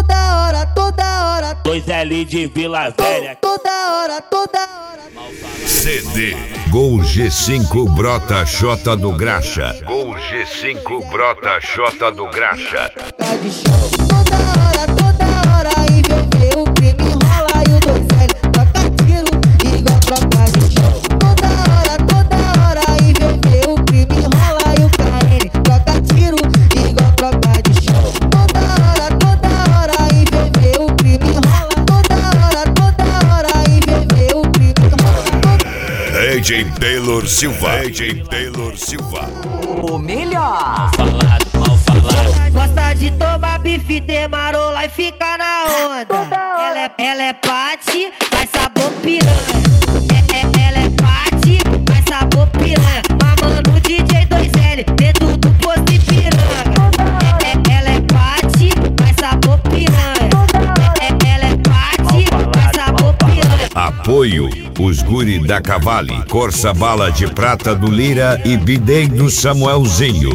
toda hora. 2L de Vila Velha. Toda hora. CD Gol G5 brota Xota do Graxa. Gol G5 brota Xota do Graxa. Tá de chão. Toda hora. E vê o crime rola e o 2L toca tiro igual troca de chão. Toda hora. E vê o crime rola e o KN toca tiro igual troca de chão. Toda hora. E vê o crime rola. Toda hora. E vê o crime rola. DJ Taylor Silva. DJ Taylor Silva. O melhor. Mal falado. Gosta de tomar bife de marola e fica na onda. Ela é pati, faz sabor piranha. Ela é pati, faz sabor piranha. Mamando o DJ 2L dentro do posto de piranha. Ela é pati, faz sabor piranha. Ela é pati, faz sabor piranha. Apoio os guri da Cavale, Corsa Bala de Prata do Lira e Bidei do Samuelzinho.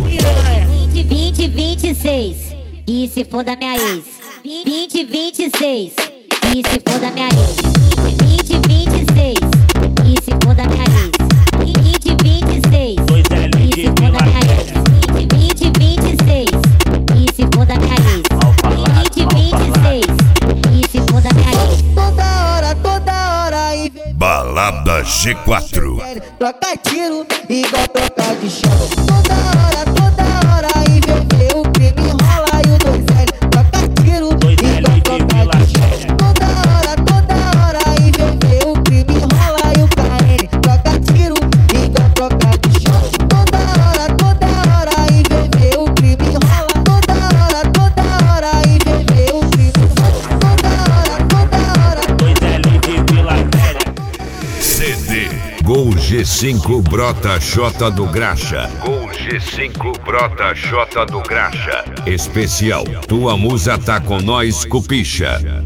2026, e se for da minha ex. 2026, e se for da minha ex. 2026, e se for da minha ex. 2026, 2L e de se for da Vila minha ex. Velha. 2026, e se for da minha ex. 2026, e se for da minha ex. Toda hora e vê Balada G4. troca tiro igual troca de chão. Toda hora e vê o crime rola e o 2L troca tiro 2L igual de troca Vila de chão. Velha. Toda hora e vê o crime rola e o KN troca tiro igual troca de chão. Toda hora e vê o crime rola. Toda hora e vê o crime rola. Toda hora. 2L de Vila Velha. CD Gol G5 brota Xota do Graxa. Gol G5 brota Xota do Graxa. Especial Tua Musa tá com nós, Cupicha.